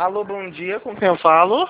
Alô, bom dia, com quem eu falo?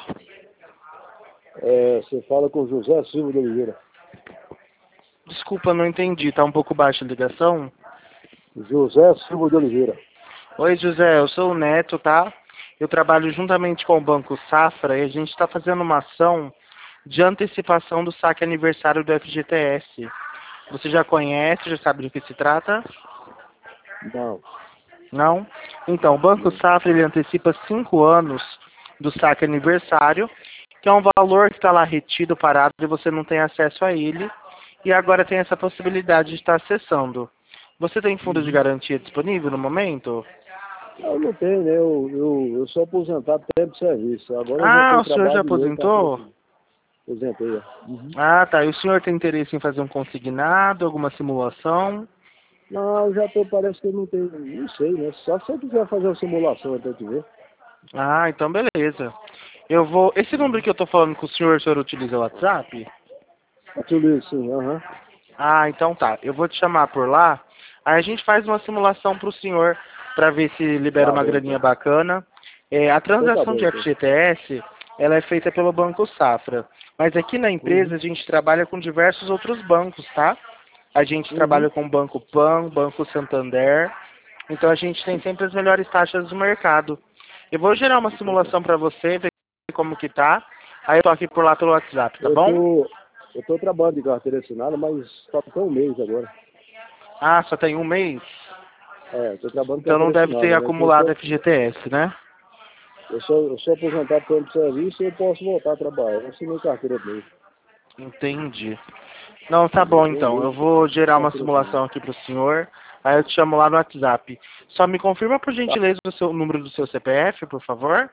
Você fala com José Silva de Oliveira. Desculpa, não entendi, tá um pouco baixa a ligação. José Silva de Oliveira. Oi, José, eu sou o Neto, tá? Eu trabalho juntamente com o Banco Safra e a gente está fazendo uma ação de antecipação do saque aniversário do FGTS. Você já conhece, já sabe do que se trata? Não. Não? Então, o Banco Safra ele antecipa 5 anos do saque aniversário, que é um valor que está lá retido, parado, e você não tem acesso a ele. E agora tem essa possibilidade de estar acessando. Você tem fundo de garantia disponível no momento? Eu não tenho, né? Eu sou aposentado tempo de serviço. Agora eu Ah, voltei o a senhor já trabalhar de novo, aposentou? aposentei. Ah, tá. E o senhor tem interesse em fazer um consignado, alguma simulação? Não, eu já tô, parece que eu não tenho, não sei, né? Só se eu quiser fazer uma simulação até te ver. Ah, então beleza. Eu vou. Esse número que eu tô falando com o senhor utiliza o WhatsApp? Utilizo sim, aham. Ah, então tá. Eu vou te chamar por lá. Aí a gente faz uma simulação pro senhor para ver se libera Tá uma bom, graninha então. bacana. A Então tá transação bom, de então. FGTS, ela é feita pelo Banco Safra. Mas aqui na empresa Uhum, a gente trabalha com diversos outros bancos, tá? A gente uhum. trabalha com o Banco Pan, Banco Santander. Então a gente tem sempre as melhores taxas do mercado. Eu vou gerar uma Então tá. simulação para você, ver como que tá. Aí eu tô aqui por lá pelo WhatsApp, tá Eu bom? tô, eu tô trabalhando de carteira assinada, mas só tem um mês agora. Ah, só tem um mês? Eu tô trabalhando de Então não carteira deve ter assinada, né? Que acumulado FGTS, né? eu sou aposentado por tempo de serviço e eu posso voltar a trabalhar. Eu assinei carteira mesmo. Entendi. Não, tá Eu bom tenho um então. Eu mês vou de gerar uma carteira assinada. simulação aqui pro senhor. Aí eu te chamo lá no WhatsApp. Só me confirma por Tá. gentileza o número do seu CPF, por favor.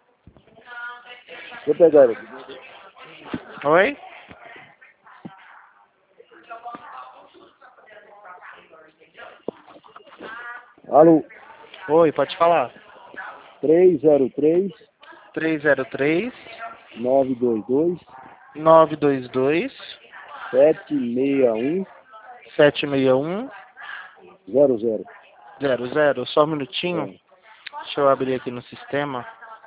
Vou pegar ele aqui. Oi? Alô, Oi, pode falar. 303 303 922 922 761 761 00. 00. Só um minutinho. É. Deixa eu abrir aqui no sistema.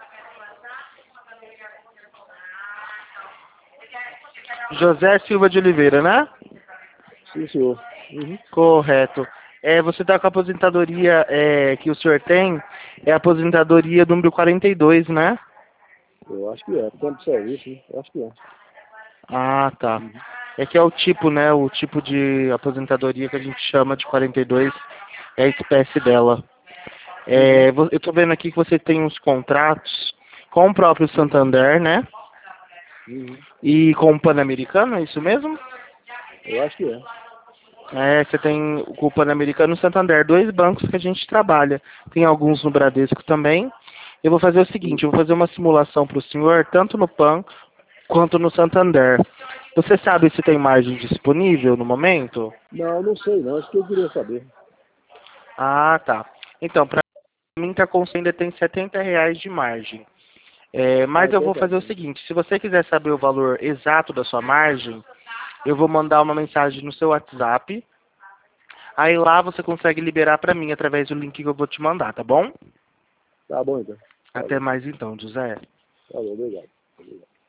José Silva de Oliveira, né? Sim, senhor. Uhum. Correto. Você está com a aposentadoria que o senhor tem, é a aposentadoria número 42, né? Eu acho que é. Tempo de serviço, né? Eu acho que é. Ah, tá. Uhum. É que é o tipo, né? O tipo de aposentadoria que a gente chama de 42 é a espécie dela. Uhum. Eu tô vendo aqui que você tem uns contratos com o próprio Uhum. Santander, né? Uhum. E com o Pan-Americano, é isso mesmo? Eu acho que é. Você tem com o Pan-Americano e o Santander, dois bancos que a gente trabalha. Tem alguns no Bradesco também. Eu vou fazer o seguinte, eu Uhum. vou fazer uma simulação para o senhor, tanto no Pan quanto no Santander. Você sabe se tem margem disponível no momento? Não, não sei não. Isso que eu queria saber. Ah, tá. Então, para mim tá com ainda tem R$ 70 de margem. Ah, Mas eu então vou tá fazer o bom. seguinte, se você quiser saber o valor exato da sua margem, eu vou mandar uma mensagem no seu WhatsApp. Aí lá você consegue liberar para mim através do link que eu vou te mandar, tá bom? Tá bom então. Tá Até bom. mais então, José. Tá bom, obrigado. Obrigado.